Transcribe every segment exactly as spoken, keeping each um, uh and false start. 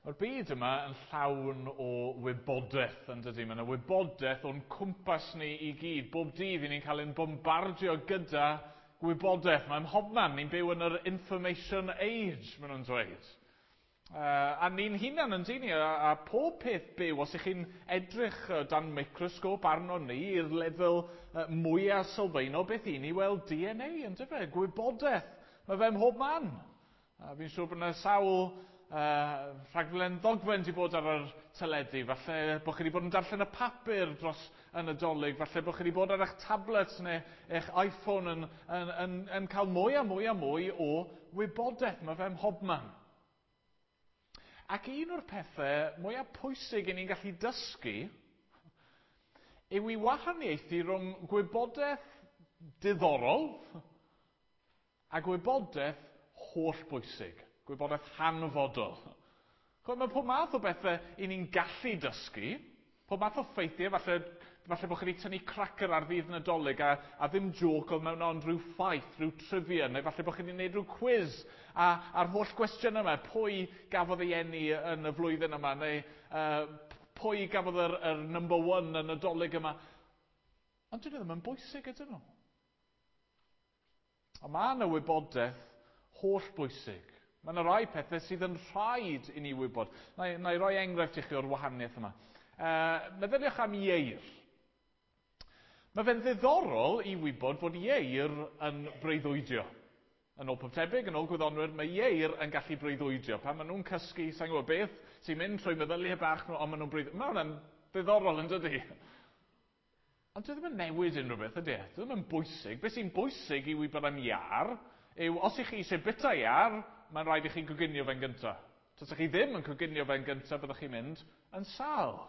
Mae'r byd yma yn llawn o wybodaeth, yn dydy. Mae yna wybodaeth o'n cwmpas ni i gyd. Bob dydd i ni'n cael ein bombardio gyda gwybodaeth. Mae'n hobman, ni'n byw yn yr information age, maen nhw'n dweud. Uh, a ni'n hunan yn dyn ni, a, a pob peth byw, os ych chi'n edrych uh, dan microscope arno ni i'r lefel uh, mwyaf sylfaenol, beth i ni weld D N A, yn dyfe, gwybodaeth. Mae fe mhob man. Uh, fi'n siŵr bod yna sawl Uh, rhaglen ddogfen wedi bod ar yr teledu, falle bod chi wedi bod yn darllen y papur dros y Nadolig, falle bod chi wedi bod ar eich tablet neu eich iPhone yn, yn, yn, yn cael mwy a mwy a mwy o wybodaeth. Mae fe mhobman. Ac un o'r pethau mwyaf pwysig i ni'n gallu dysgu yw i wahaniaethu rhwng gwybodaeth diddorol a gwybodaeth hollbwysig. Gwybodaeth hanfodol. Chod, mae pob math o bethau i ni'n gallu dysgu, pob math o ffeithiau, falle, falle bod chi wedi tynnu cracker ar ddydd Nadolig a, a ddim joc oedd mewn ond rhyw ffaith, rhyw trivia, neu falle bod chi wedi gwneud rhyw quiz a, a'r holl gwestiwn yma, pwy gafodd ei eni yn y flwyddyn yma, neu uh, pwy gafodd yr, yr number one yn y Nadolig yma. Ond dyn nhw ddim yn bwysig ydyn nhw. A mae yna wybodaeth holl bwysig. Mae yna rai pethau sydd yn rhaid i ni wybod. Na i, na i roi enghraifft i chi o'r wahaniaeth yma. Uh, meddyliwch am ieir. Mae fe'n ddiddorol i wybod fod ieir yn breuddwydio. Yn ôl pob tebyg, yn ôl gwyddonwyr, mae ieir yn gallu breuddwydio. Pan maen nhw'n cysgu, sa'n gwybod beth, sy'n mynd trwy meddyliau bach nhw, ond maen nhw'n breuddwydio. Mae hwnna'n ddiddorol yn dydi. Ond dwi ddim yn newid unrhyw beth, ydy. Dwi ddim yn bwysig. Beth sy'n bwysig i wybod am iar, yw os ych chi eisiau bita iar, mae'n rhaid i chi coginio fe'n gyntaf. Os ych chi ddim yn coginio fe'n gyntaf, byddwch chi'n mynd yn sal.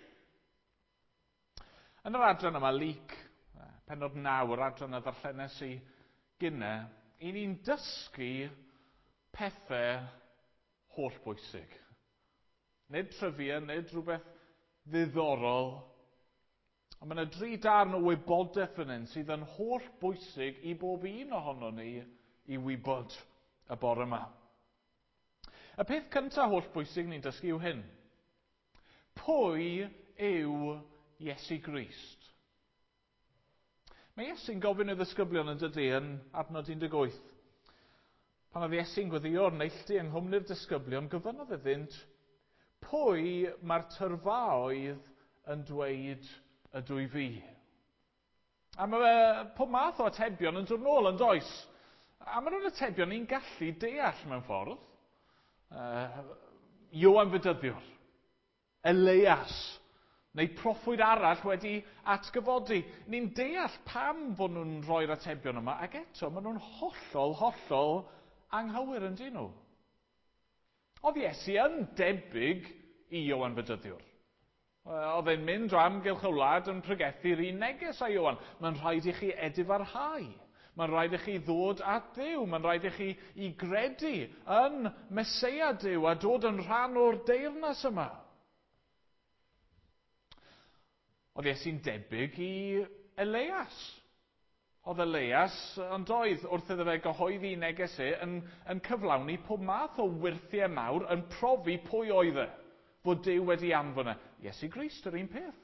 Yn yr adran yma, Luc, pennod naw, yr adran y ddarllenes i gynnau, i ni'n dysgu pethau hollbwysig. Nid trivia, nid rhywbeth ddiddorol, ond mae yna dri darn o wybodaeth fan hyn sydd yn hollbwysig i bob un ohono ni i wybod y bore yma. Y peth cyntaf hollbwysig ni'n dysgu yw hyn. Pwy yw Iesu Grist? Mae Iesu'n gofyn i'r ddisgyblion yn dydy yn adnod un deg wyth. Pan oedd Iesu'n gweddïo'r neilltu yng nghwmni'r disgyblion, gofynodd iddynt, pwy mae'r tyrfaoedd yn dweud ydw i fi? A mae pob math o atebion yn dod nôl yn does. A mae nhw'n atebion ni'n gallu deall mewn ffordd. Uh, Ioan Fydyddiwr, Elias, neu proffwyd arall wedi atgyfodi. Ni'n deall pam fod nhw'n rhoi'r atebion yma, ac eto mae nhw'n hollol, hollol anghywir yn dyn nhw. Oedd Iesu yn debyg i Ioan Fydyddiwr. Oedd e'n mynd o amgylch y wlad yn pregethu'r un neges a Ioan. Mae'n rhaid i chi edifarhau. Mae'n rhaid i chi ddod at Dduw. Mae'n rhaid i chi i gredu yn Meseia Duw a dod yn rhan o'r deyrnas yma. Oedd Iesu'n debyg i Elias. Oedd Elias yn doedd wrth iddo fe gyhoeddi neges e yn, yn cyflawni pob math o wyrthiau mawr yn profi pwy oedd e. Fod Duw wedi anfon e. Iesu Grist yr un peth.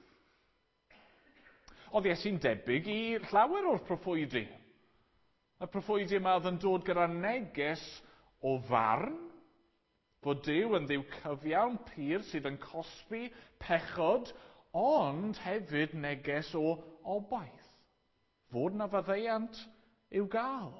Oedd Iesu'n debyg i llawer o'r proffwydi. Y proffwydi yma oedd yn dod gyda neges o farn, fod Duw yn dduw cyfiawn pur sydd yn cosbi pechod, ond hefyd neges o obaith. Fod na faddeuant i'w gael.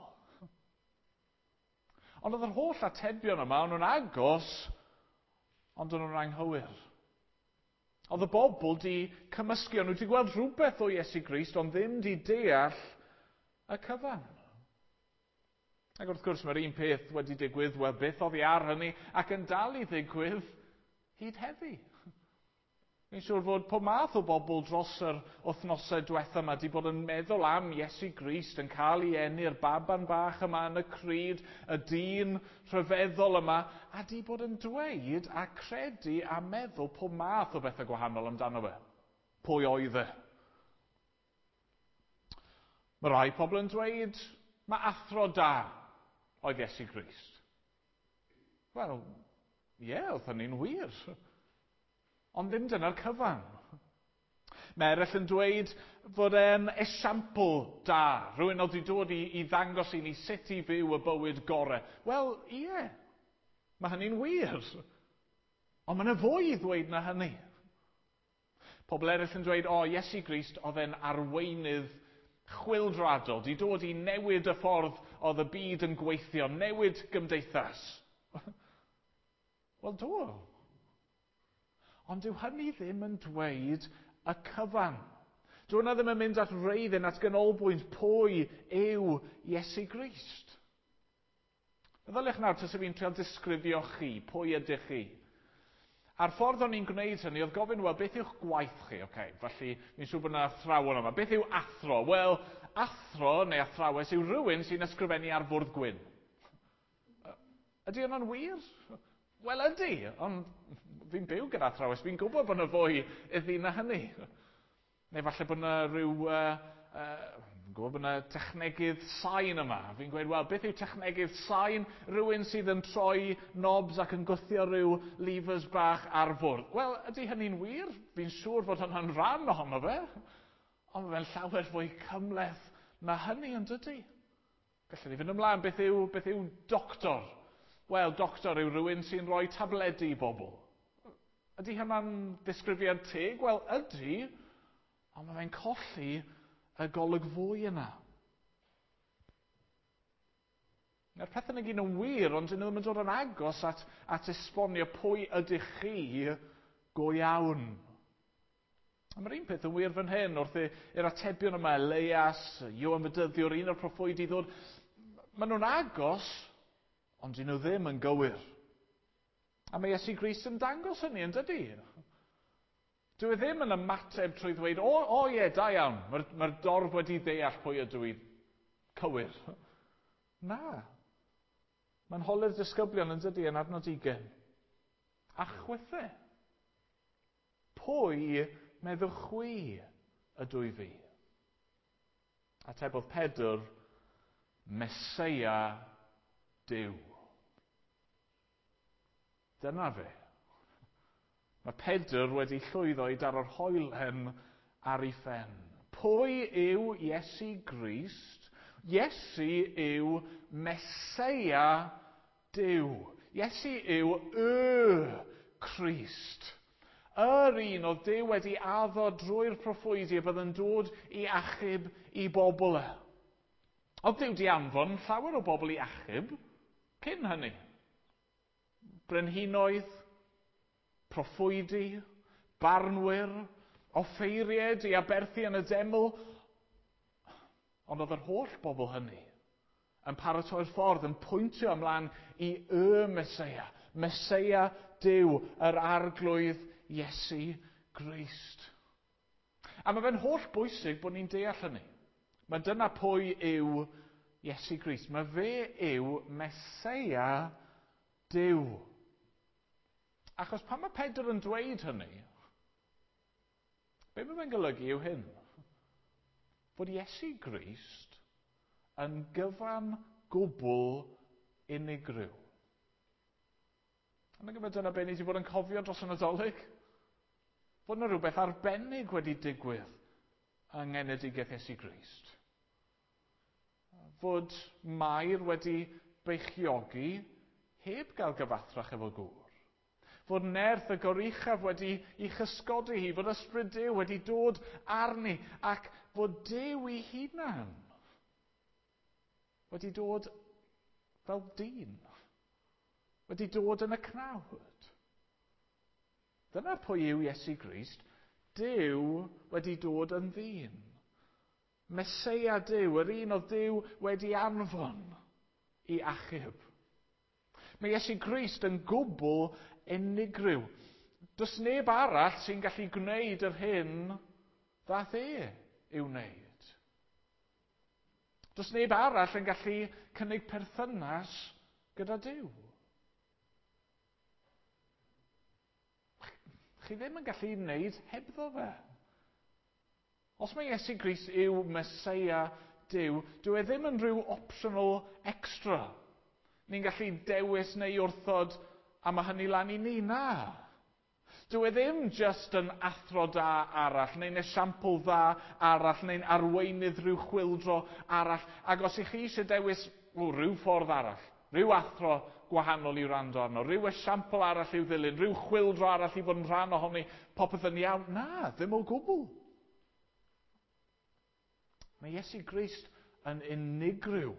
Ond oedd yr holl atebion yma, o'n nhw'n agos, ond o'n nhw'n anghywir. Oedd y bobl di cymysgu, o'n nhw wedi gweld rhywbeth o Iesu Grist, ond ddim di deall y cyfan. Ac wrth gwrs mae'r un peth wedi digwydd, wel beth oddi ar hynny, ac yn dal i ddigwydd hyd heddi. Mi'n siŵr fod pob math o bobl dros yr wythnosau diwethaf yma wedi bod yn meddwl am Iesu Grist, yn cael ei enni'r baban bach yma yn y cryd, y dyn rhyfeddol yma, a di bod yn dweud a credu a meddwl pob math o bethau gwahanol amdano fe. Pwy oedd e? Mae rai pobl yn dweud, mae athro da oedd Iesu Grist. Wel, ie, oedd hynny'n wir. Ond ddim dyna'r cyfan. Mae eraill yn dweud fod e'n esiampl da. Rwy'n oedd i dod i, i ddangos i ni sut i fyw y bywyd gorau. Wel, ie, mae hynny'n wir. Ond mae yna fwy i ddweud na hynny. Pobl eraill yn dweud, o, Iesu Grist oedd e'n arweinydd chwyldradol, di dod i newid y ffordd oedd y byd yn gweithio, newid gymdeithas. Wel, do. Ond dyw hynny ddim yn dweud y cyfan. Dyw hynny ddim yn mynd at reiddyn at ganolbwynt pwy yw Iesu Grist. Meddyliwch nawr, tas fi'n trial disgrifio chi, pwy ydych chi. A'r ffordd o'n i'n gwneud hynny, oedd gofyn, wel, beth yw'ch gwaith chi? Okay, felly, mi'n siŵr bod yna athrawon yma. Beth yw athro? Wel, athro neu athrawes yw rhywun sy'n ysgrifennu ar fwrdd gwyn. Ydy hynny'n wir? Wel, ydy, ond fi'n byw gyda athrawes, fi'n gwybod bod yna fwy iddi na hynny. Neu falle bod yna rhyw, uh, uh, fi'n gwybod bod yna technegydd sain yma. Fi'n gweud, wel, beth yw technegydd sain? Rhywun sydd yn troi knobs ac yn gwthio rhyw levers bach ar fwrdd. Wel, ydy hynny'n wir? Fi'n siŵr fod hynny'n rhan ohono fe. Ond mae'n llawer fwy cymleth na hynny yn dydy. Gallwn ni fynd ymlaen, beth yw, beth yw doctor? Wel, doctor yw rhywun sy'n rhoi tabledu i bobl. Ydy hynna'n ddisgrifiad teg? Wel, ydy, ond mae'n colli y golygfwy yna. Mae'r pethau yna gyd yn wir, ond dyn nhw ddim yn dod yn agos at, at esbonio pwy ydych chi go iawn. A mae'r un peth yn wir fan hyn, wrth i'r atebion yma, Elias, Ioan Fydyddiwr, un o'r proffwyd i ddod, maen nhw'n agos, ond dyn nhw ddim yn gywir. A mae Iesu Grist yn dangos hynny, yn dydy? Dyw e ddim yn ymateb trwy ddweud, o, o ie, da iawn, mae'r mae dorf wedi ddeall pwy ydw i cywir. Na. Mae'n holi'r disgyblion yn dydy yn adnod ugain. A chwythe. Pwy meddwch chwi ydw i fi? Atebodd Pedr, Meseia Duw. Dyna fe. Mae Pedr wedi llwyddo i daro'r hoelen ar ei phen. Pwy yw Iesu Grist? Iesu yw Meseia Duw. Iesu yw y Crist. Yr un oedd Duw wedi addo drwy'r proffwydi a bydd yn dod i achub i bobl e. Oedd Duw di anfon llawer o bobl i achub cyn hynny. Brenhinoedd, proffwydi, barnwyr, offeiried i aberthu yn y deml. Ond oedd yr holl bobl hynny yn paratoi'r ffordd, yn pwyntio ymlaen i y Meseia. Meseia Duw, yr arglwydd Iesu Grist. A mae fe'n holl bwysig bod ni'n deall hynny. Mae dyna pwy yw Iesu Grist. Mae fe yw Meseia Duw. Achos pan mae Pedr yn dweud hynny, be mae'n golygu yw hyn? Fod Iesu Grist yn gyfan gwbl unigryw. Yna gyfer dyna be ni wedi bod yn cofio dros y Nadolig? Fod yna rhywbeth arbennig wedi digwydd yng ngenedigaeth Iesu Grist. Fod Mair wedi beichiogi heb gael gyfathrach efo gŵr. Fod nerth y goruchaf wedi ei chysgodi hi, fod ysbryd Duw wedi dod arni, ac fod Duw ei hunan wedi dod fel dyn, wedi dod yn y cnawd. Dyna pwy yw Iesu Grist. Duw wedi dod yn ddyn. Meseia Duw, yr un oedd Duw wedi anfon i achub. Mae Iesu Grist yn gwbl unigryw. Does neb arall sy'n gallu gwneud yr hyn ddath e i'w wneud. Does neb arall yn gallu cynnig perthynas gyda Duw. Chi ddim yn gallu wneud hebddo fe. Os mae Iesu Grist yw Meseia Duw, dyw e ddim yn rhyw optional extra. Ni'n gallu dewis neu wrthod a mae hynny lan i ni, na. Dyw e ddim just yn athro da arall, neu'n esiampl dda arall, neu'n arweinydd rhyw chwildro arall. Ac os ych chi eisiau dewis o, rhyw ffordd arall, rhyw athro gwahanol i wrando arno, rhyw esiampl arall i'w ddilyn, rhyw chwildro arall i fod yn rhan ohoni popeth yn iawn, na, ddim o gwbl. Mae Iesu Grist yn unigryw.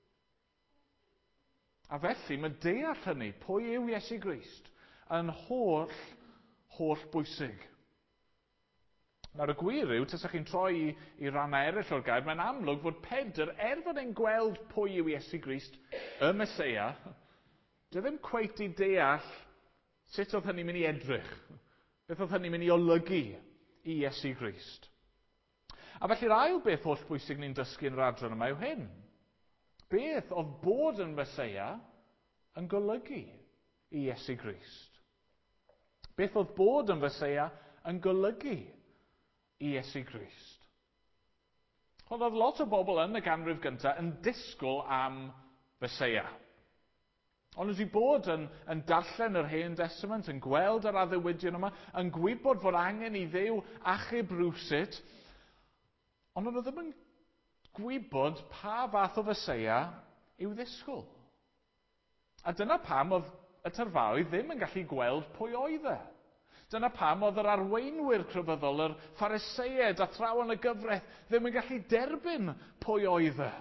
A felly mae deall hynny, pwy yw Iesu Grist, yn holl, holl bwysig. Nawr y gwir yw, tasach chi'n troi i, i rannau eraill o'r gair, mae'n amlwg fod Pedr, er fod e'n gweld pwy yw Iesu Grist, y Meseia, dy ddim cweit i deall sut oedd hynny'n mynd i edrych, beth oedd hynny'n mynd i olygu i Iesu Grist. A felly'r ail beth holl bwysig ni'n dysgu yn yr adran yma yw hyn. Beth oedd bod yn Meseia yn golygu i Iesu Grist? Beth oedd bod yn Meseia yn golygu i Iesu Grist? Ond oedd lot o bobl yn y ganrif gyntaf yn disgwyl am Meseia. Ond wedi bod yn, yn darllen yr Hen Testament, yn gweld yr addewidion yma, yn gwybod fod angen i Dduw achub rywsut, ond oedd ddim yn gwybod pa fath o Meseia i'w ddisgwyl. A dyna pam oedd y terfaoedd ddim yn gallu gweld pwy oedd e. Dyna pam oedd yr arweinwyr crefyddol, yr Phariseiaid a thrawon y gyfraith, ddim yn gallu derbyn pwy oedd e.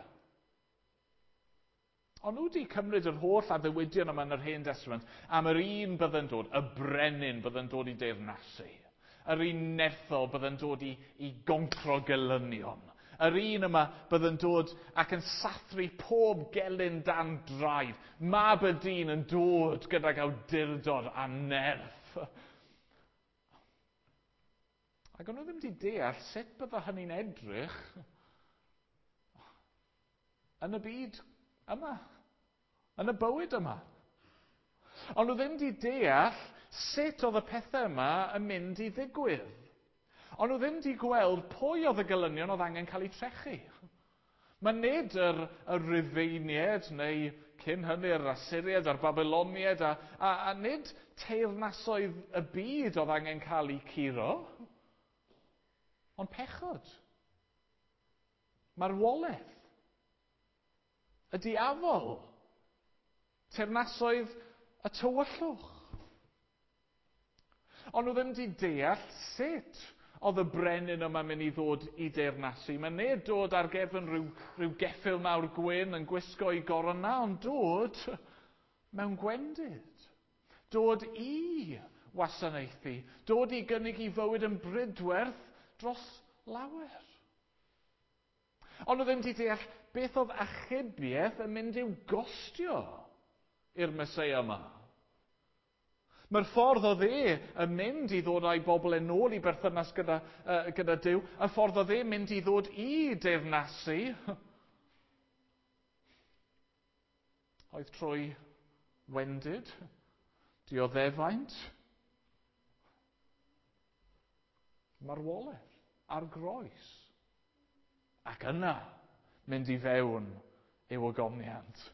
Ond nhw wedi cymryd yr holl addewidion yma yn yr Hen Testament am yr un bydde'n dod, y brenin bydde'n dod i deyrnasu. Yr un nerthol bydde'n dod i, i goncro gelynion. Yr un yma bydde'n dod ac yn sathru pob gelyn dan draed. Mab y dyn yn dod gydag awdurdod a nerth. Ac o'n nhw ddim wedi deall sut bydde hynny'n edrych yn y byd yma, yn y bywyd yma. Ond nhw ddim wedi deall sut oedd y pethau yma yn mynd i ddigwydd. Ond nhw ddim wedi gweld pwy oedd y gelynion oedd angen cael eu trechu. Mae nid yr, yr Rufeiniaid, neu cyn hynny'r Assyriaid a'r Babyloniaid, a, a, a nid teyrnasoedd y byd oedd angen cael eu curo, ond pechod. Marwolaeth. Y diafol. Teyrnasoedd y tywyllwch. Ond nhw ddim wedi deall sut oedd y brenin yma mynd i ddod i deyrnasu. Mae nid dod ar gefn rhyw, rhyw geffyl mawr gwyn yn gwisgo i gorona, ond dod mewn gwendid. Dod i wasanaethu. Dod i gynnig i fywyd yn brydwerth dros lawer. Ond nhw ddim wedi deall beth oedd achubiaeth yn mynd i'w gostio i'r Meseia yma. Mae'r ffordd oedd e yn mynd i ddod â'i bobl yn ôl i berthynas gyda, uh, gyda Duw, y ffordd oedd e mynd i ddod i deyrnasu, oedd trwy wendid, dioddefaint, marwolaeth ar groes. Ac yna mynd i fewn i'w ogoniant.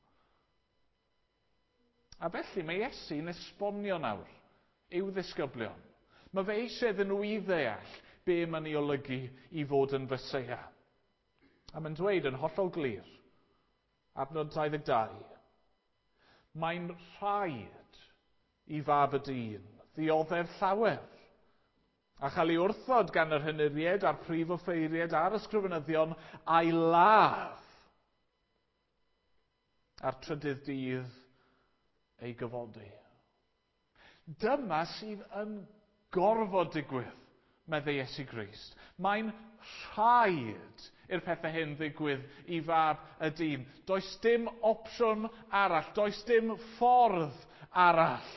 A felly mae Iesu'n esbonio nawr i'w ddisgyblion. Mae fe eisiau iddyn nhw i ddeall be mae'n ei olygu i fod yn Meseia. A mae'n dweud yn hollol glir, adnod dau ddeg dau, mae'n rhaid i fab y dyn ddioddef llawer, a chael ei wrthod gan yr hynuriaid a'r prif offeiriaid a'r ysgrifenyddion a'i ladd a'r trydydd dydd ei gyfodi. Dyma sydd yn gorfod digwydd, medde Iesu Grist. Mae'n rhaid i'r pethau hyn ddigwydd i fab y dyn. Does dim opsiwn arall, does dim ffordd arall.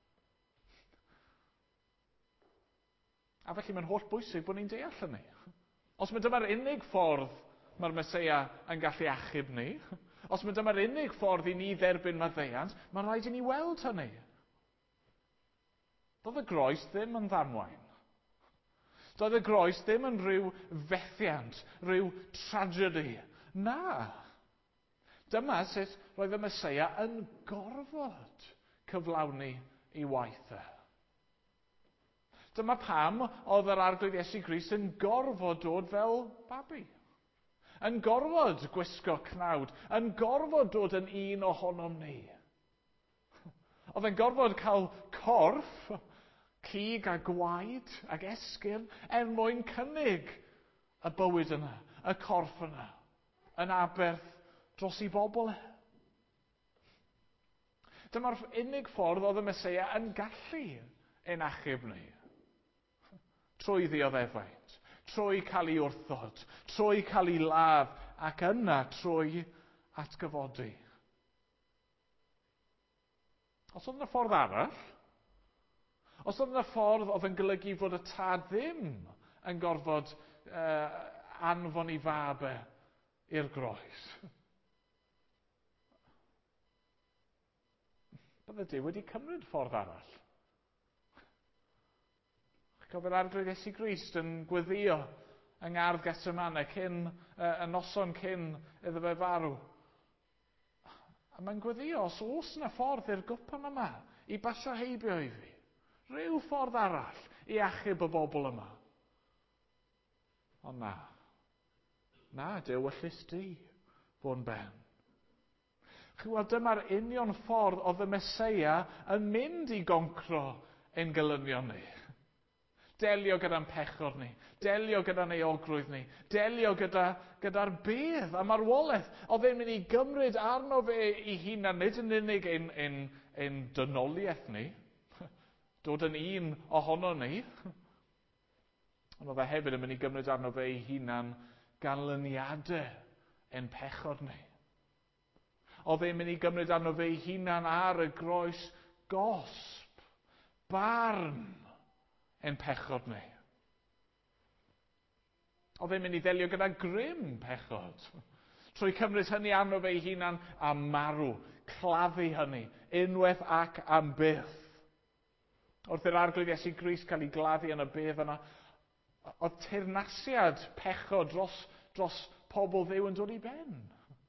A felly mae'n holl bwysig bod ni'n deall hynny. Os mae dyma'r unig ffordd mae'r Meseia yn gallu achub ni, os mae dyma'r unig ffordd i ni dderbyn maddeuant, mae'n rhaid i ni weld hynny. Doedd y groes ddim yn ddamwain. Doedd y groes ddim yn rhyw fethiant, rhyw tragedy. Na. Dyma sut roedd y Meseia yn gorfod cyflawni ei waith e. Dyma pam oedd yr arglwydd Iesu Grist yn gorfod dod fel babi. Yn gorfod gwisgo cnawd. Yn gorfod dod yn un ohonom ni. Oedd yn gorfod cael corff, cig a gwaed ac esgyrn er mwyn cynnig y bywyd yna, y corff yna, yn aberth dros ei bobl e. Dyma'r unig ffordd oedd y Meseia yn gallu ein achub ni. Trwy ddioddefaint, trwy cael ei wrthod, trwy cael ei ladd, ac yna trwy atgyfodi. Os oedd yna ffordd arall, os oedd yna ffordd oedd yn golygu fod y tad ddim yn gorfod uh, anfon ei fab e i'r groes, bydde Duw wedi cymryd ffordd arall. Cofio'r arglwydd Iesu Grist yn gweddio yng ngardd Getsemane cyn, uh, y noson cyn iddo fe farw. A mae'n gweddio, os oes yna ffordd i'r gwpan yma i basio heibio i fi, rhyw ffordd arall i achub y bobl yma. Ond na, na, Duw yllys di bo'n ben. Chi weld, dyma'r union ffordd oedd y Meseia yn mynd i goncro ein gelynion ni. Delio gyda'n pechod ni, delio gyda'n eogrwydd ni, delio gyda, gyda'r bedd a marwolaeth. Oedd e'n mynd i gymryd arno fe ei hunan, nid yn unig ein, ein, ein dynoliaeth ni, dod yn un ohono ni, ond oedd e hefyd yn mynd i gymryd arno fe ei hunan ganlyniadau ein pechod ni. Oedd e'n mynd i gymryd arno fe ei hunan ar y groes gosb, barn, ein pechod ni. Oedd e'n mynd i ddelio gyda grym pechod, trwy cymryd hynny arno fe ei hunan a marw, claddu hynny, unwaith ac am byth. Wrth i'r arglwydd Iesu Grist cael ei gladdu yn y bedd yna, oedd teyrnasiad pechod dros, dros pobl Dduw yn dod i ben.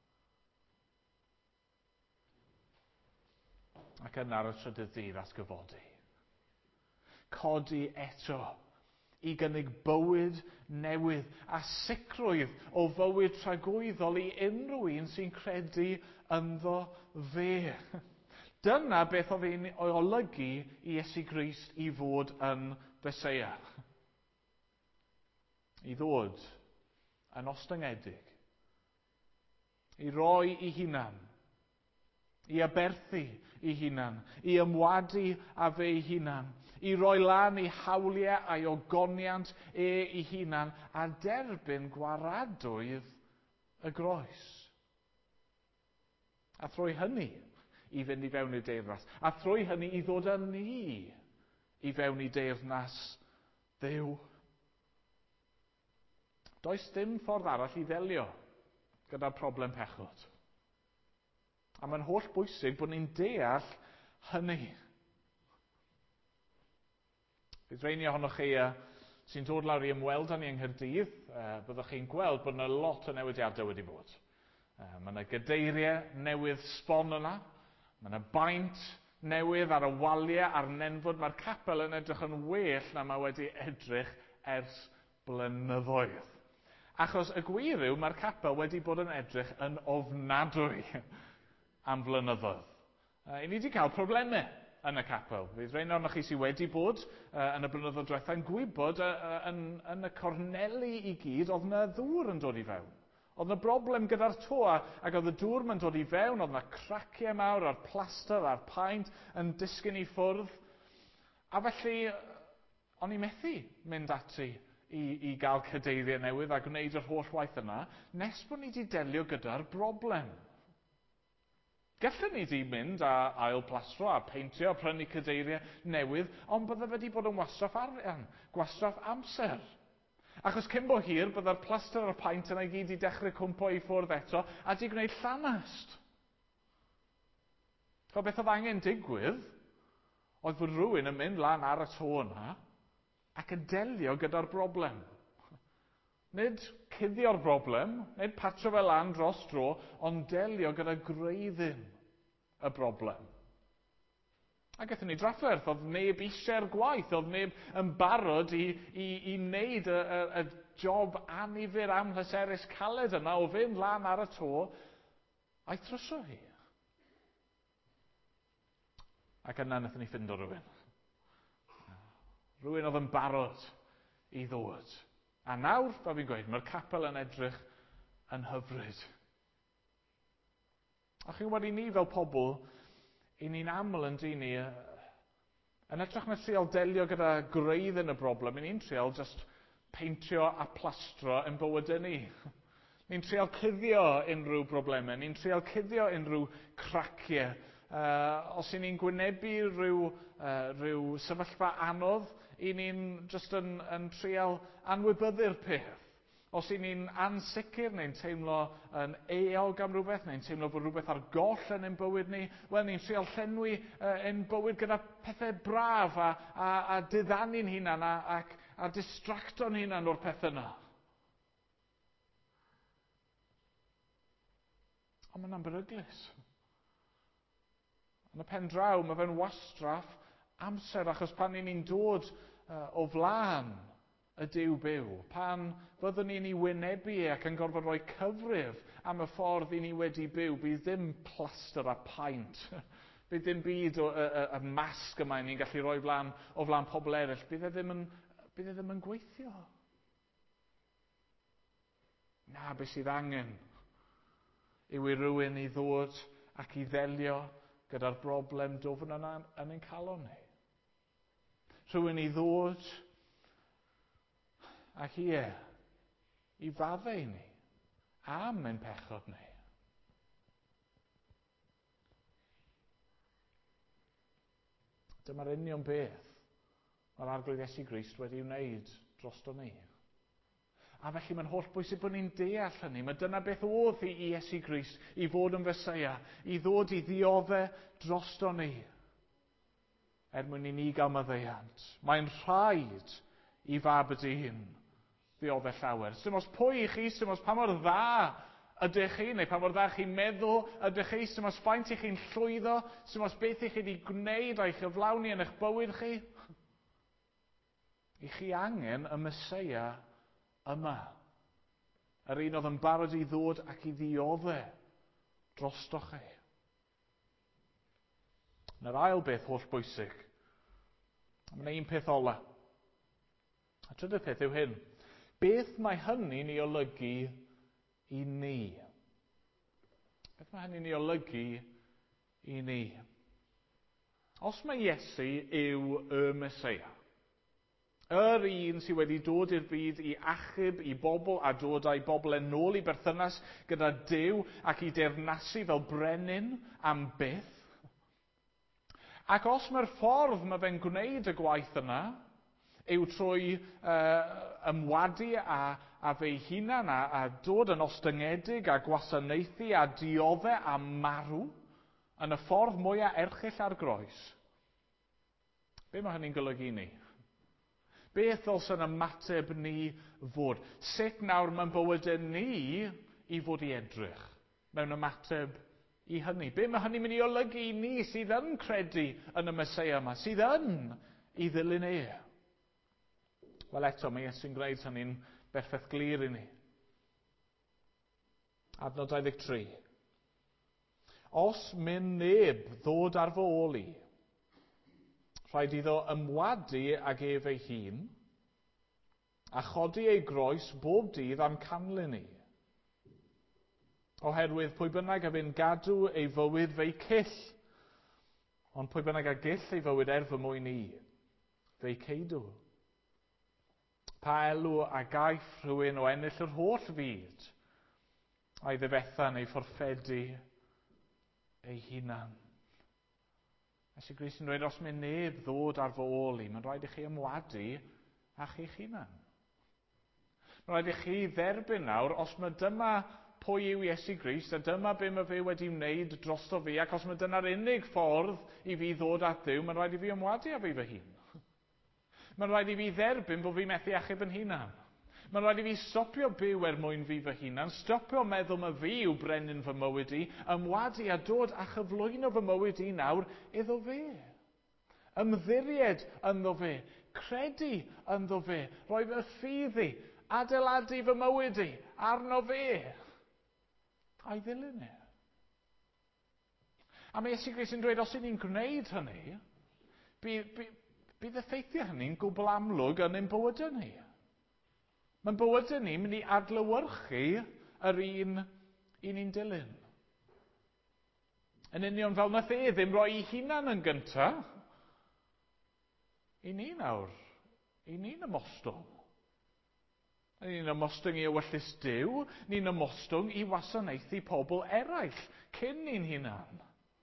Ac yna ar y trydydd dydd atgyfodi. Codi eto i gynnig bywyd newydd a sicrwydd o fywyd tragwyddol i unrhyw un sy'n credu ynddo fe. Dyna beth oedd ein olygu i Iesu Grist i fod yn Meseia. I ddod yn ostyngedig, i roi ei hunan, i aberthu ei hunan, i ymwadu a fe ei hunan, i roi lan ei hawliau a'i ogoniant e ei hunan a derbyn gwaradwydd y groes. A thrwy hynny i fynd i fewn i'r deyrnas, a thrwy hynny i ddod â ni i fewn i deyrnas Dduw. Does dim ffordd arall i ddelio gyda'r problem pechod. A mae'n holl bwysig bod ni'n deall hynny. Bydd rheini ohonoch chi uh, sy'n dod lawr i ymweld â ni yng Nghaerdydd, uh, byddwch chi'n gweld bod yna lot o newidiadau wedi bod. Uh, mae yna gadeiriau newydd sbon yna, mae yna baint newydd ar y waliau a'r nenfwd. Mae'r capel yn edrych yn well na mae wedi edrych ers blynyddoedd. Achos y gwir yw, mae'r capel wedi bod yn edrych yn ofnadwy am flynyddoedd. Uh, I ni wedi cael problemau yn y capel. Fydd rhain ohonoch chi sydd wedi bod uh, yn y blynyddoedd diwethaf yn gwybod uh, uh, yn, yn y corneli i gyd, oedd yna ddŵr yn dod i fewn. Oedd yna broblem gyda'r toa, ac oedd y dŵr yn dod i fewn, oedd yna craciau mawr a'r plaster a'r paent yn disgyn i ffwrdd. A felly, o'n i methu mynd ati i, i gael cadeiriau newydd a gwneud yr holl waith yna, nes bod ni wedi delio gyda'r broblem. Gallwn ni di mynd a ail plastro a peintio a prynu cadeiriau newydd, ond bydde wedi bod yn wastraff arian, gwastraff amser. Achos cyn bo hir, bydde'r plaster a'r paint yna i gyd i dechrau cwmpo i ffwrdd eto, a di gwneud llanast. Cho beth oedd angen digwydd, oedd bod rhywun yn mynd lan ar y to yna, ac yn delio gyda'r broblem. Nid cuddio'r broblem, nid patio fel lan dros dro, ond delio gyda gwreiddyn y broblem. A gaethon ni drafferth, oedd neb eisiau'r gwaith, oedd neb yn barod i, i, i wneud y, y, y job anifyr amhlyserus caled yna o fynd lan ar y to a'i thrysio hi. Ac yna wnaethon ni ffindo rhywun. Rhywun oedd yn barod i ddod. A nawr, fel fi'n gweud, mae'r capel yn edrych yn hyfryd. A chi'n gwybod, i ni fel pobl, i ni'n aml yn di ni, yn edrych na trial delio gyda greudd yn y broblem, i ni'n trial just peintio a plastro yn bywydau ni. Ni'n trial cuddio unrhyw broblemau, ni'n trial cuddio unrhyw craciau. Uh, os i ni'n gwynebu rhyw, uh, rhyw sefyllfa anodd, i ni'n just yn, yn trial anwybyddu'r peth. Os i ni'n ansicr neu'n teimlo yn eog am rhywbeth, neu'n teimlo bod rhywbeth ar goll yn ein bywyd ni, wel, ni'n trial llenwi uh, ein bywyd gyda pethau braf a, a, a diddannu'n hunan a, a, a distracto'n hunan o'r pethau yna. Ond mae'n amberyglus. Yn y pen draw, mae fe'n wastraff amser, achos pan ni'n dod uh, o flaen y Duw byw, pan fyddwn ni'n ei wynebu ac yn gorfod rhoi cyfrif am y ffordd i ni wedi byw, bydd ddim plaster a paint. Bydd ddim byd o y, y, y masg yma ni'n gallu rhoi flan, o flaen pobl eraill. Bydd e ddim yn, bydd e ddim yn gweithio. Na, beth sydd angen yw i rywun i ddod ac i ddelio gyda'r broblem dofn yna yn ein calon ni. Rhywun i ddod ac ie, i faddau ni am ein pechod ni. Dyma'r union beth mae'r arglwydd Iesu Grist wedi wneud drosto ni. A felly mae'n holl bwysig bod ni'n deall hynny. Mae dyna beth oedd i Iesu Grist i fod yn Feseia, i ddod i ddioddau drosto ni, er mwyn i ni gael maddeuant. Mae'n rhaid i fab y dyn ddioddau llawer. Sdim os pwy i chi, sdim os pa mor dda ydych chi, neu pa mor dda chi'n meddwl ydych chi, sdim os faint i chi'n llwyddo, sdim os beth i chi wedi gwneud a'i chyflawni yn eich bywyd chi. I chi angen y Meseia yma. Yr un oedd yn barod i ddod ac i ddioddau drosto chi. Yr ail beth holl bwysig. Mae'n un peth ola. A trydydd peth yw hyn. Beth mae hynny'n ei olygu i ni? Beth mae hynny'n ei olygu i ni? Os mae Iesu yw y Meseia, yr un sydd wedi dod i'r byd i achub i bobl a dod â'i bobl yn ôl i berthynas gyda Duw ac i deyrnasu fel brenin am byth, ac os mae'r ffordd mae fe'n gwneud y gwaith yna yw trwy uh, ymwadu a, a fe'i hunan a, a dod yn ostyngedig a gwasanaethu a dioddau a marw yn y ffordd mwyaf erchyll ar groes. Be mae hynny'n golygu i ni? Beth ddylsyn ymateb ni fod? Sut nawr mae'n bywydau ni i fod i edrych mewn ymateb i hynny? Be mae hynny'n mynd i olygu i ni sydd yn credu yn y Meseia yma, sydd yn i ddilyn e? Wel eto, mae Iesu'n gwneud hynny'n berffaith glir i ni. Adnod dau ddeg tri. Os mynd neb ddod ar fy ôl i, rhaid iddo ymwadu ag ef ei hun, a chodi ei groes bob dydd am canlyn ni. Oherwydd pwy bynnag a fy'n gadw ei fywyd fe'i cyll, ond pwy bynnag a gill ei fywyd er fy mwyn i, fe'i ceidw. Pa elw a gaiff rhywun o ennill yr holl fyd, a'i ddifetha neu forffedu ei hunan. Iesu Grist yn dweud, os mae neb ddod ar fy ôl i, mae'n rhaid i chi ymwadu a'ch eich hunan. Mae'n rhaid i chi dderbyn nawr, os mae dyma pwy yw Iesu Grist, a dyma be mae fe wedi wneud drosto fi, ac os mae dyna'r unig ffordd i fi ddod at Dduw, mae'n rhaid i fi ymwadu â fi fy hun. Mae'n rhaid i fi dderbyn bod fi methu achub yn hunan. Mae'n rhaid i fi stopio byw er mwyn fi fy hunan, stopio meddwl mae fi yw brenin fy mywyd i, ymwadu a dod a chyflwyno fy mywyd i nawr iddo fe. ymddiried ynddo fe, credu ynddo fe, rhoi fy ffydd i, adeiladu fy mywyd i, arno fe. A'i ddilyn ni. A mae Iesu Grist yn dweud, os y'n ni'n gwneud hynny, bydd, bydd, bydd effeithiau hynny'n gwbl amlwg yn ein bywydau ni. Mae'n bywydau ni'n mynd i adlewyrchu yr un un ni'n dilyn. Yn union fel nath e ddim roi ei hunan yn gynta, i ni nawr, i ni'n ymostwng. Ni'n ymostwng i ewyllys Duw, ni'n ymostwng i wasanaethu pobl eraill, cyn ni'n hunan.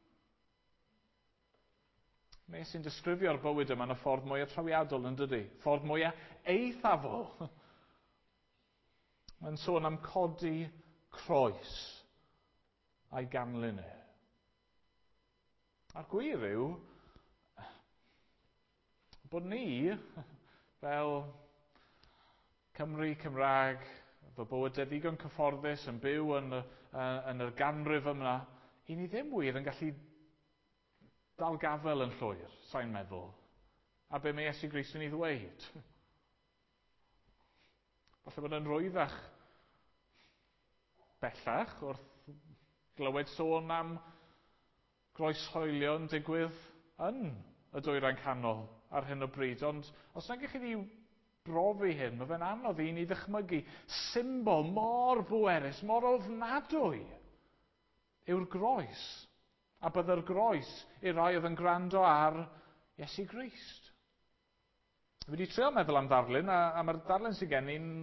Mae sy'n disgrifio'r bywyd yma yn y ffordd mwyaf trawiadol yn dydy, ffordd mwyaf eithafol. Mae'n sôn am codi croes a'i ganlyn e. A'r gwir yw bod ni, fel Cymru, Cymraeg, fy bywydau ddigon cyfforddus yn byw yn, yn y ganrif yma, i ni ddim wir yn gallu dal gafel yn llwyr, sa'n meddwl, a be mae Iesu Grist yn ei ddweud. Falle bod yn rwyddach bellach wrth glywed sôn am groeshoelio'n digwydd yn y dwyrain canol ar hyn o bryd, ond os nag ych chi wedi brofi hyn, mae fe'n anodd i ni ddychmygu symbol mor bwerus, mor ofnadwy yw'r groes. A byddai'r groes i rai oedd yn gwrando ar Iesu Grist. Fi wedi trio meddwl am ddarlun, a, a mae'r darlun sy'n gen i'n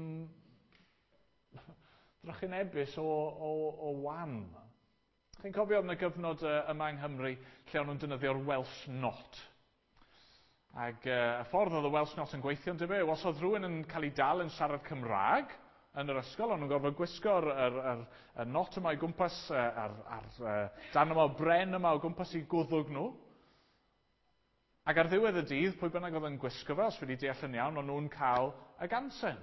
drychinebus o, o, o wan. Chi'n cofio yn y gyfnod uh, yma yng Nghymru lle o'n nhw'n defnyddio'r Welsh Not. Ac uh, y ffordd oedd y Welsh Not yn gweithio yn dybe, os oedd rhywun yn cael ei dal yn siarad Cymraeg yn yr ysgol, o'n nhw'n gorfod gwisgo'r yr, yr, yr not yma o gwmpas, ar, ar, ar dan yma o bren yma o gwmpas i gwddwg nhw. Ac ar ddiwedd y dydd, pwy bynnag oedd yn gwisgo fe, os wedi deall yn iawn, o'n nhw'n cael y gansen.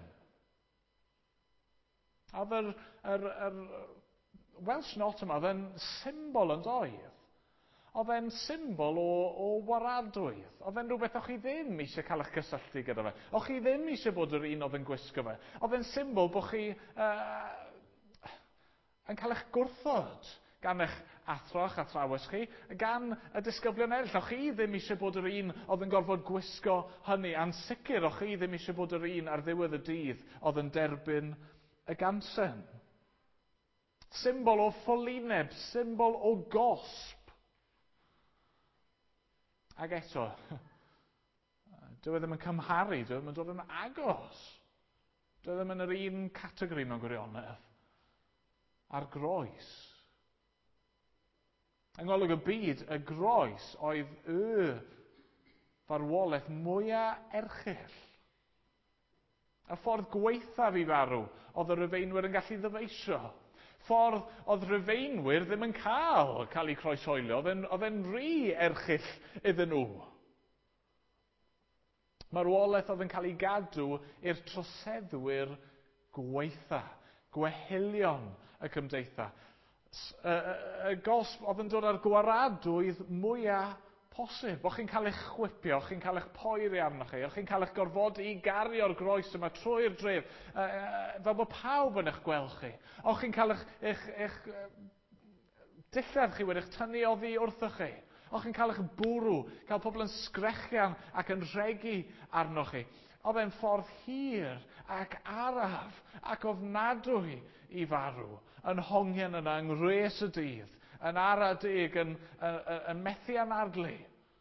Oedd yr, yr, yr Welsh Not yma, oedd e'n symbol yn doedd. Oedd e'n symbol o, o waradwydd. Oedd e'n rhywbeth o'ch chi ddim eisiau cael eich cysylltu gyda fe. O'ch chi ddim eisiau bod yr un oedd yn gwisgo fe. Oedd e'n symbol bod chi uh, yn cael eich gwrthod gan eich athro a athrawes chi, gan y disgyblion eraill. O'ch chi ddim eisiau bod yr un oedd yn gorfod gwisgo hynny. A'n sicr, o'ch chi ddim eisiau bod yr un ar ddiwedd y dydd oedd yn derbyn y gansen. Symbol o ffolineb, symbol o gosb. Ac eto, dyw e ddim yn cymharu, dyw e ddim yn dod yn agos. Dyw e ddim yn yr un categori mewn gwirionedd. A'r groes. Yng ngolwg y byd, y groes oedd y farwolaeth mwyaf erchyll. Y ffordd gwaethaf i farw oedd y Rufeinwyr yn gallu ddyfeisio. Ffordd oedd Rufeinwyr ddim yn cael cael eu croeshoelio, oedd e'n rhy erchyll iddyn nhw. Marwolaeth oedd yn cael ei gadw i'r troseddwyr gwaetha, gwehilion y cymdeitha. Y, y, y gosb oedd yn dod ar gwaradwydd mwyaf posib. O'ch chi'n cael eich chwipio, o'ch chi'n cael eich poeri arnoch chi, o'ch chi'n cael eich gorfodi i gario'r groes yma trwy'r dref, uh, uh, fel bod pawb yn eich gweld chi. O'ch chi'n cael eich, eich, eich uh, dillad chi wedi'ch tynnu oddi wrthoch chi. O'ch chi'n cael eich bwrw, cael pobl yn sgrechian ac yn rhegi arnoch chi. Oedd e'n ffordd hir ac araf ac ofnadwy i farw, yn hongian yna yng ngres y dydd, yn ara dig, yn, yn, yn methu anadlu.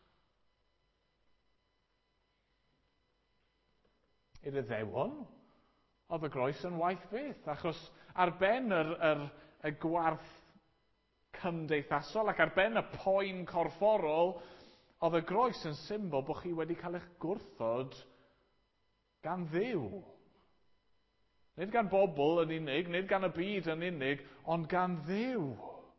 I'r Iddewon, oedd y groes yn waith beth, achos ar ben yr, yr, y gwarth cymdeithasol ac ar ben y poen corfforol, oedd y groes yn symbol bod chi wedi cael eich gwrthod gan Dduw. Nid gan bobl yn unig, nid gan y byd yn unig, ond gan Dduw.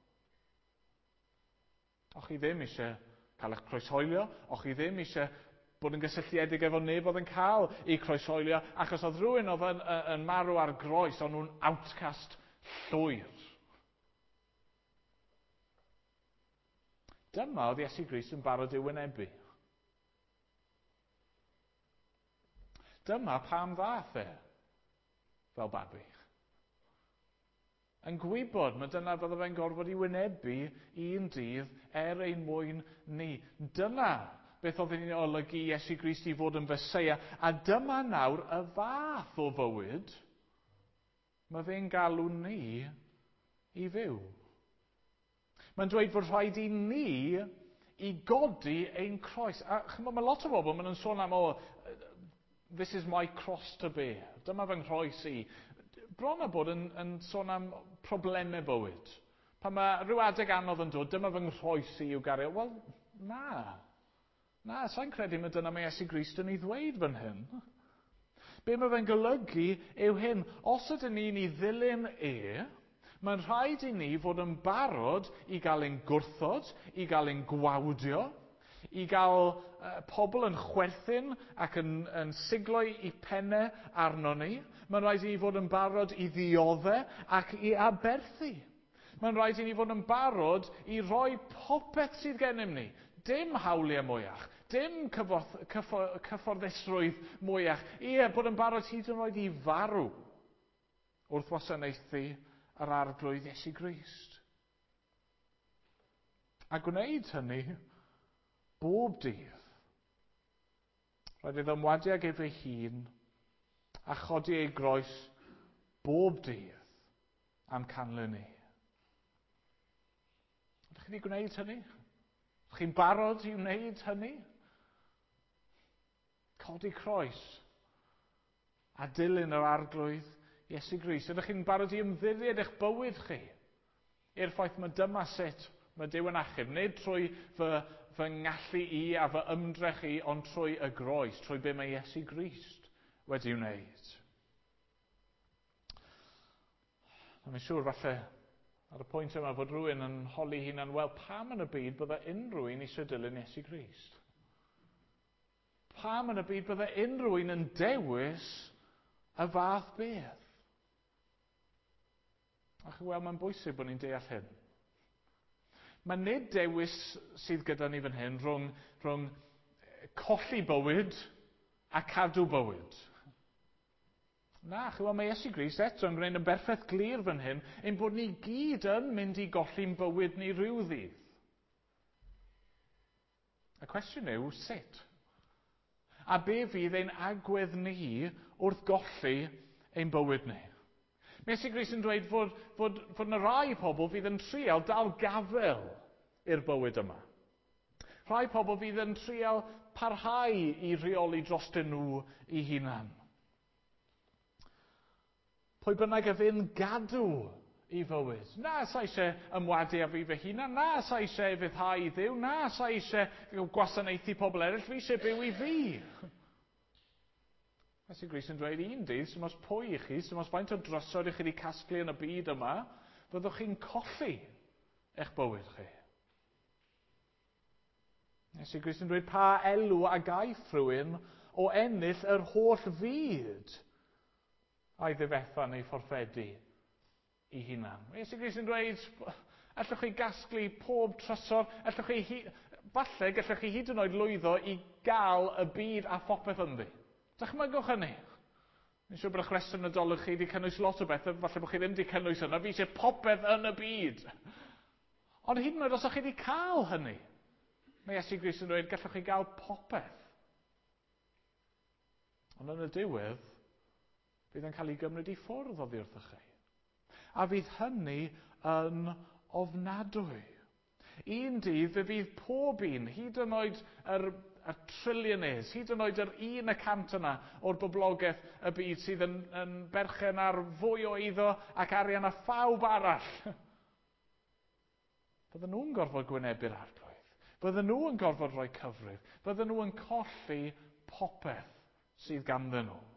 O'ch chi ddim eisiau cael eich croeshoelio, o'ch chi ddim eisiau bod yn gysylltiedig efo neb oedd yn cael ei croeshoelio, achos oedd rhywun oedd yn, yn marw ar groes, ond nhw'n outcast llwyr. Dyma oedd Iesu Grist yn barod i'w wynebu. Dyma pam ddath e fel babi. Yn gwybod mae dyna fydda fe'n gorfod i wynebu un dydd er ein mwyn ni. Dyna beth oedd yn olygu Iesu Grist i fod yn Feseia. A dyma nawr y fath o fywyd mae fe'n galw ni i fyw. Mae'n dweud fod rhaid i ni i godi ein croes. A chymod, mae lot o bobl maen nhw'n sôn am, oh, this is my cross to bear. Dyma fy nghroes i. Bron a bod yn, yn sôn am problemau bywyd. Pan mae rhyw adeg anodd yn dod, dyma fy nghroes i i'w gario. Wel, na. Na, sa'n credu mae dyna mae Iesu Grist yn ei ddweud fan hyn. Be mae fe'n golygu yw hyn. Os ydyn ni'n ei ddilyn e, mae'n rhaid i ni fod yn barod i gael ein gwrthod, i gael ein gwawdio, i gael uh, pobl yn chwerthin ac yn, yn siglo i penne arno ni. Mae'n rhaid i ni fod yn barod i ddioddau ac i aberthu. Mae'n rhaid i ni fod yn barod i roi popeth sydd gennym ni. Dim hawliau mwyach, dim cyforth, cyfor, cyfforddusrwydd mwyach. Ie, bod yn barod hyd yn oed i farw wrth wasanaethu yr arglwydd Iesu Grist. A gwneud hynny bob dydd. Rhaid iddo ymwadu ag efo'i hun a chodi ei groes bob dydd am canlyn ni. Ydych chi wedi gwneud hynny? Ydych chi'n barod i wneud hynny? Codi croes a dilyn yr arglwydd Iesu Grist. Ydych chi'n barod i ymddiried eich bywyd chi i'r ffaith mae dyma sut mae Duw yn achub, nid trwy fy, fy ngallu i a fy ymdrech i, ond trwy y groes, trwy be mae Iesu Grist wedi wneud. Mae'n siŵr falle ar y pwynt yma fod rhywun yn holi hunan, wel, pam yn y byd bydda unrhyw un eisiau dilyn Iesu Grist? Pam yn y byd bydda unrhyw un yn dewis y fath beth? Ach, wel, mae'n bwysig bod ni'n deall hyn. Mae nid dewis sydd gyda ni fan hyn rhwng, rhwng colli bywyd a cadw bywyd. Na, chywa mae Iesu Grist eto yn gwneud yn berffaith glir fan hyn ein bod ni gyd yn mynd i golli'n bywyd ni rhyw ddydd. Y cwestiwn yw sut? A be fydd ein agwedd ni wrth golli ein bywyd ni? Mae Iesu Grist yn dweud fod, fod, fod yna rai pobl fydd yn trial dal gafel i'r bywyd yma. Rhai pobl fydd yn trial parhau i reoli drostyn nhw i hunan. Pwy bynnag y fy'n gadw i fywyd. Na, sa eisiau ymwadu â fi fy hunan. Na, sa eisiau fyddhau i Dduw. Na, sa eisiau gwasanaethu pobl eraill. Fi eisiau byw i fi. Iesu Grist yn dweud un dydd, sy'n os pwy i chi, sy'n os faint o drysod i chi wedi casglu yn y byd yma, fyddwch chi'n colli eich bywyd chi. Iesu Grist yn dweud pa elw a gaiff rhywun o ennill yr holl fyd a'i ddifetha neu phorfedu i hunan. Iesu Grist yn dweud, allwch chi gasglu pob trysor, allwch chi, falle gallwch chi hyd yn oed lwyddo i gael y byd a phopeth ynddi. Dychmygwch hynny. Ni'n siŵr bod eich rhestr Nadolig chi wedi cynnwys lot o bethau, falle bod chi ddim wedi cynnwys hynny, fi eisiau popeth yn y byd. Ond hyd yn oed os ydych chi wedi cael hynny, mae Iesu Grist yn dweud, gallwch chi gael popeth. Ond yn y diwedd, bydd yn cael ei gymryd i ffwrdd oddi wrthych chi. A fydd hynny yn ofnadwy. Un dydd, fe fydd pob un, hyd yn oed yr y trillionaires, hyd yn oed yr un y cant yna o'r boblogaeth y byd sydd yn, yn berchen ar fwy o iddo ac arian a phawb arall. Bydden nhw'n gorfod gwynebu'r arglwydd. Bydden nhw yn gorfod rhoi cyfrif. Bydden nhw yn colli popeth sydd ganddyn nhw.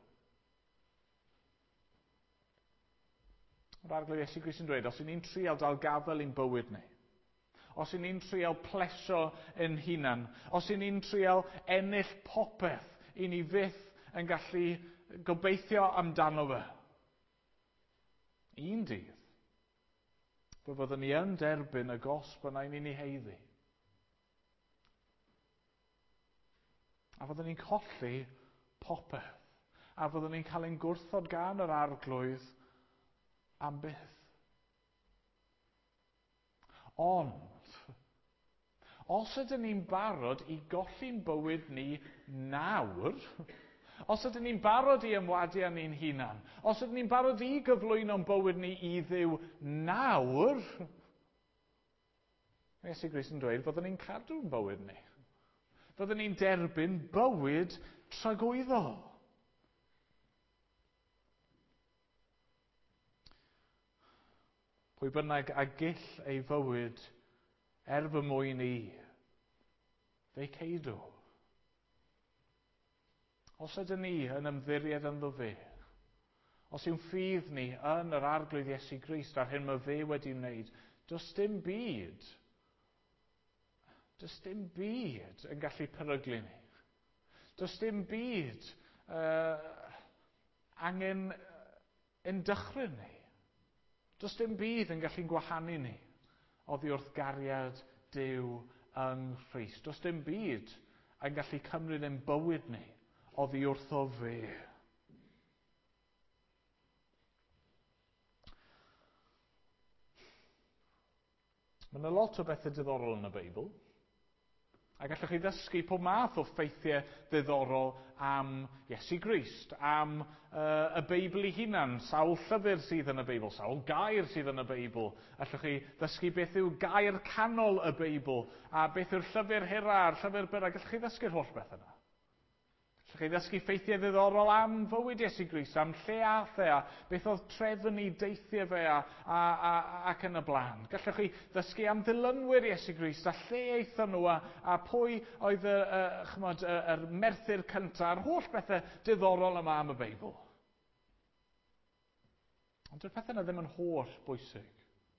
Yr arglwydd Iesu Grist yn dweud, os ni'n trial dal gafel i'n bywyd ni, os y'n ni'n trial plesio yn hunan, os y'n ni'n trial ennill popeth i ni fyth yn gallu gobeithio amdano fe. Un dydd, fe fyddwn ni yn derbyn y gosb yna i ni'n ei heiddi. A fyddwn ni'n colli popeth. a fyddwn ni'n cael ein gwrthod gan yr arglwydd am byth. Ond, os ydyn ni'n barod i golli'n bywyd ni nawr, os ydyn ni'n barod i ymwadu â ni'n hunan, os ydyn ni'n barod i gyflwyno'n bywyd ni i Dduw nawr, Iesu Grist yn dweud fyddwn ni'n cadw'n bywyd ni. Fyddwn ni'n derbyn bywyd tragwyddol. Pwy bynnag a gill ei fywyd er fy mwyn i, fe'i ceidw. Os ydyn ni yn ymddiried ynddo fe, os yw'n ffydd ni yn yr arglwydd Iesu Grist ar hyn mae fe wedi wneud, does dim byd, does dim byd yn gallu peryglu ni. Does dim byd uh, angen yn dychryn ni. Does dim byd yn gallu'n gwahanu ni oddi wrth gariad Duw yng Nghrist. Does dim byd yn gallu cymryd ein bywyd ni oddi wrtho fe. Mae yna lot o bethau diddorol yn y Beibl. A gallwch chi ddysgu pob math o ffeithiau ddiddorol am Iesu Grist, am uh, y Beibl ei hunan, sawl llyfr sydd yn y Beibl, sawl gair sydd yn y Beibl. Allwch chi ddysgu beth yw gair canol y Beibl, a beth yw'r llyfr hira'r, llyfr byr, a gallwch chi ddysgu'r holl beth yna. Allwch chi ddysgu ffeithiau ddiddorol am fywyd Iesu Grist, am lle ath e, a beth oedd trefn i deithio fe a, a, a, ac yn y blaen. Gallwch chi ddysgu am ddilynwyr Iesu Grist, a lle eithon nhw, a, a pwy oedd y, y, chmod, y, yr merthyr cyntaf, a'r holl bethau diddorol yma am y Beibl. Ond dyw'r pethau yna ddim yn holl bwysig.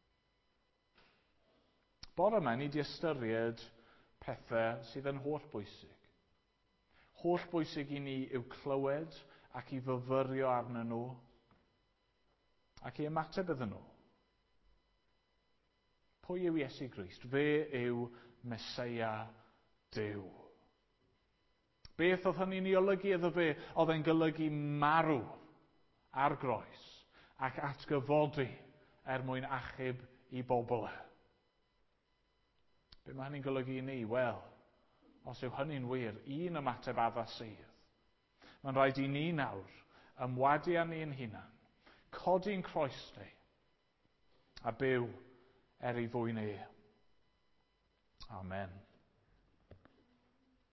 Bore yma ni di ystyried pethau sydd yn holl bwysig. Holl bwysig i ni yw clywed ac i fyfyrio arnyn nhw ac i ymateb iddyn nhw. Pwy yw Iesu Grist? Fe yw Meseia Duw. Beth oedd hynny'n ei olygu iddo fe? Oedd e'n golygu marw ar groes ac atgyfodi er mwyn achub i bobl e. Be mae hynny'n golygu i ni? Wel, os yw hynny'n wir, un ymateb addas sydd. Mae'n rhaid i ni nawr ymwadu â ni'n hunan, codi'n croes ni, a byw er ei fwyn e. Amen.